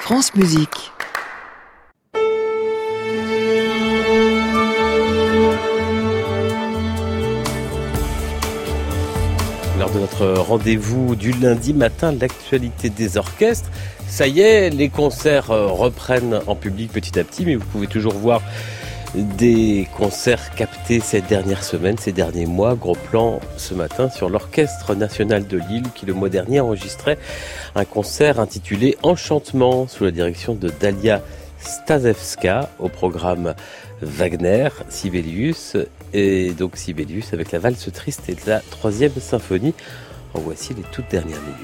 France Musique. Lors de notre rendez-vous du lundi matin, l'actualité des orchestres. Ça y est, les concerts reprennent en public petit à petit, mais vous pouvez toujours voir des concerts captés ces dernières semaines, ces derniers mois. Gros plan ce matin sur l'Orchestre National de Lille qui le mois dernier enregistrait un concert intitulé Enchantement sous la direction de Dalia Staszewska, au programme Wagner, Sibelius, et donc Sibelius avec la valse triste et la 3e symphonie. En voici les toutes dernières minutes.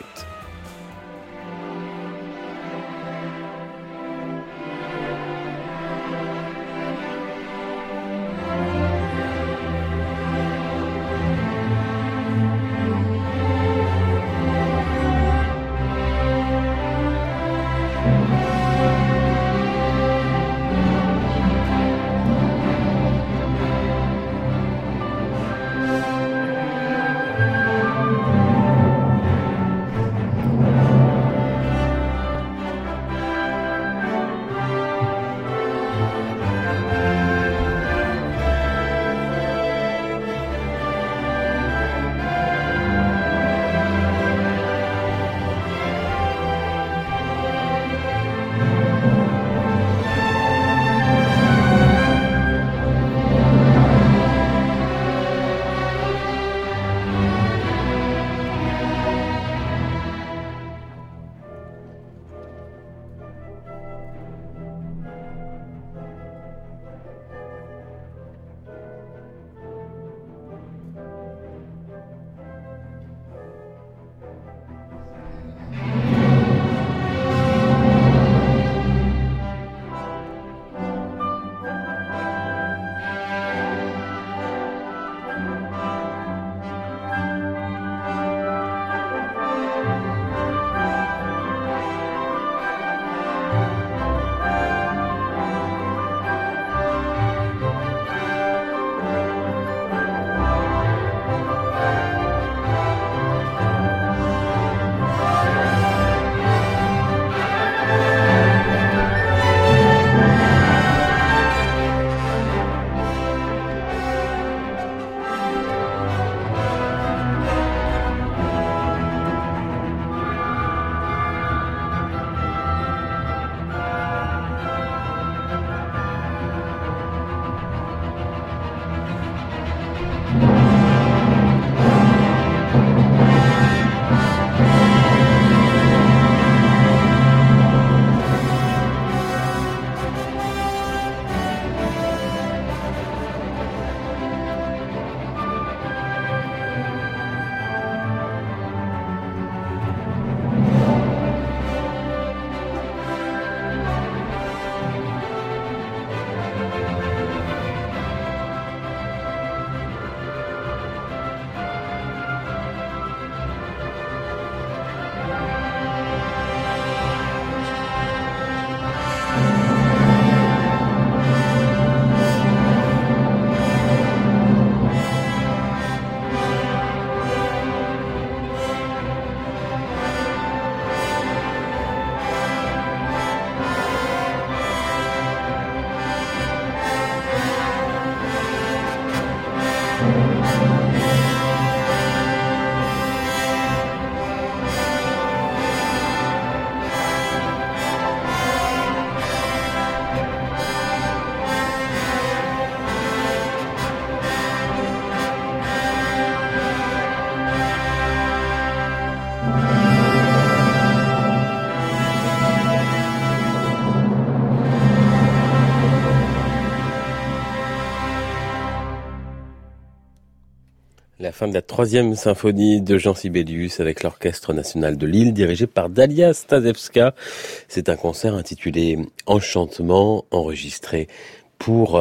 La fin de la 3e symphonie de Jean Sibelius avec l'Orchestre National de Lille dirigé par Dalia Staszewska. C'est un concert intitulé Enchantement, enregistré pour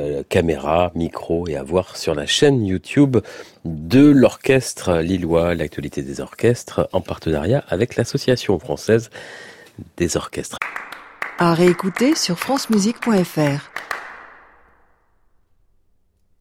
caméra, micro et à voir sur la chaîne YouTube de l'Orchestre Lillois, l'actualité des orchestres en partenariat avec l'Association française des orchestres. À réécouter sur francemusique.fr.